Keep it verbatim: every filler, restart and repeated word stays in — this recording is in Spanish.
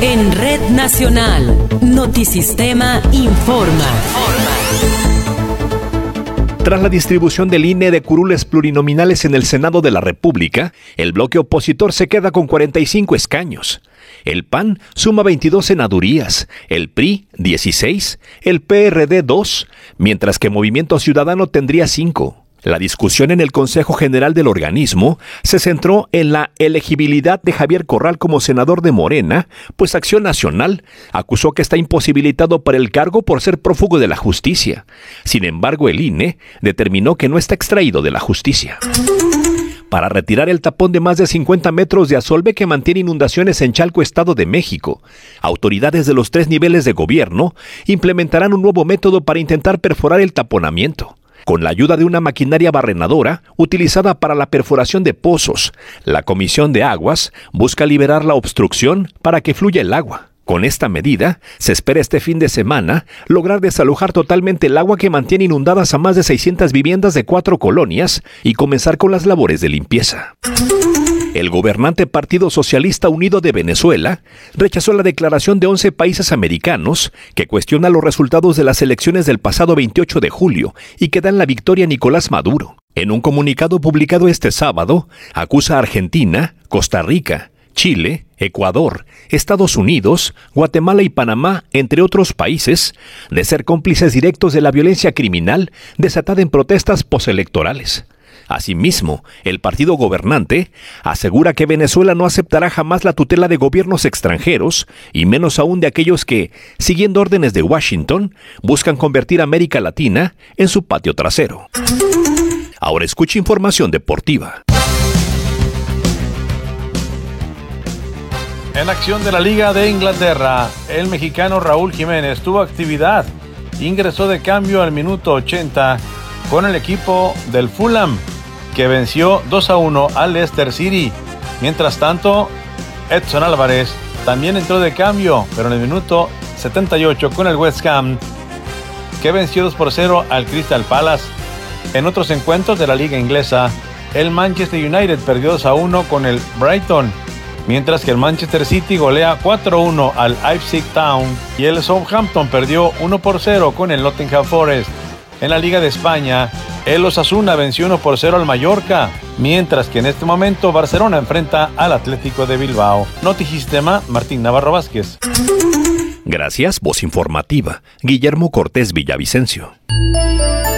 En Red Nacional, Notisistema informa. Tras la distribución del I N E de curules plurinominales en el Senado de la República, el bloque opositor se queda con cuarenta y cinco escaños. El P A N suma veintidós senadurías, el P R I dieciséis, el P R D dos, mientras que Movimiento Ciudadano tendría cinco. La discusión en el Consejo General del organismo se centró en la elegibilidad de Javier Corral como senador de Morena, pues Acción Nacional acusó que está imposibilitado para el cargo por ser prófugo de la justicia. Sin embargo, el I N E determinó que no está extraído de la justicia. Para retirar el tapón de más de cincuenta metros de asolve que mantiene inundaciones en Chalco, Estado de México, autoridades de los tres niveles de gobierno implementarán un nuevo método para intentar perforar el taponamiento. Con la ayuda de una maquinaria barrenadora utilizada para la perforación de pozos, la Comisión de Aguas busca liberar la obstrucción para que fluya el agua. Con esta medida, se espera este fin de semana lograr desalojar totalmente el agua que mantiene inundadas a más de seiscientas viviendas de cuatro colonias y comenzar con las labores de limpieza. El gobernante Partido Socialista Unido de Venezuela rechazó la declaración de once países americanos que cuestiona los resultados de las elecciones del pasado veintiocho de julio y que dan la victoria a Nicolás Maduro. En un comunicado publicado este sábado, acusa a Argentina, Costa Rica, Chile, Ecuador, Estados Unidos, Guatemala y Panamá, entre otros países, de ser cómplices directos de la violencia criminal desatada en protestas postelectorales. Asimismo, el partido gobernante asegura que Venezuela no aceptará jamás la tutela de gobiernos extranjeros, y menos aún de aquellos que, siguiendo órdenes de Washington, buscan convertir a América Latina en su patio trasero. Ahora escucha información deportiva. En acción de la Liga de Inglaterra, el mexicano Raúl Jiménez tuvo actividad. Ingresó de cambio al minuto ochenta con el equipo del Fulham, que venció dos a uno al Leicester City. Mientras tanto, Edson Álvarez también entró de cambio, pero en el minuto setenta y ocho con el West Ham, que venció dos por cero al Crystal Palace. En otros encuentros de la liga inglesa, el Manchester United perdió dos a uno con el Brighton, mientras que el Manchester City golea cuatro a uno al Ipswich Town y el Southampton perdió uno por cero con el Nottingham Forest. En la Liga de España, el Osasuna venció uno por cero al Mallorca, mientras que en este momento Barcelona enfrenta al Atlético de Bilbao. Notisistema, Martín Navarro Vázquez. Gracias, voz informativa, Guillermo Cortés Villavicencio.